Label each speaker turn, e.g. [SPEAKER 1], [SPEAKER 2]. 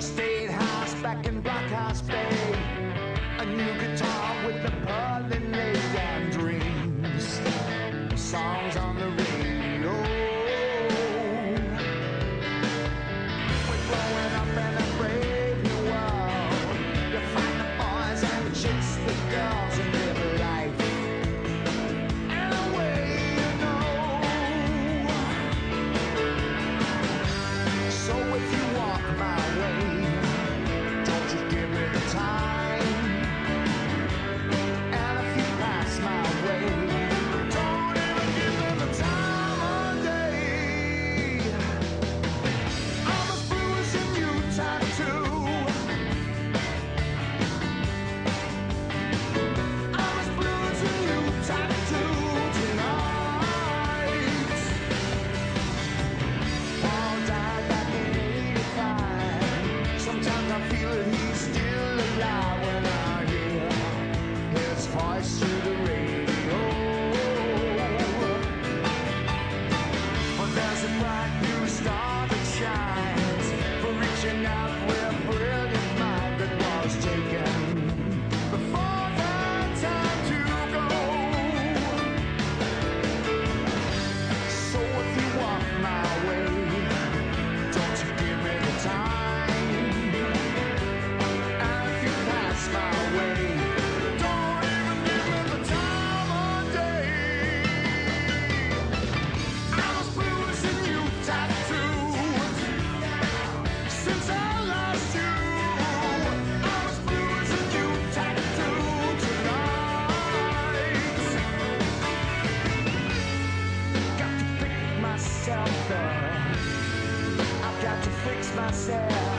[SPEAKER 1] State house back in Blockhouse Bay. A new guitar with the pearly lake and dreams. Songs on the radio. We're growing up in a brave new world. You find the boys and chase the girls and live life any way you know. So if you walk my way, don't you give me the time. And if you pass my way, don't even give me the time of day. I'm as blue as a new tattoo. I'm as blue as a new tattoo tonight. Paul died back in '85. Sometimes I feel that he's still alive when I hear his voice through the radio. But there's a bright new star that shines for reaching out where a brilliant mind that was taken before the time to go. So if you walk my way, don't you give me the time. And if you pass my way, don't even give me the time of day. I'm as blue as a new tattoo. Since I lost you, I'm as blue as a new tattoo tonight. Got to pick myself up. I've got to fix myself.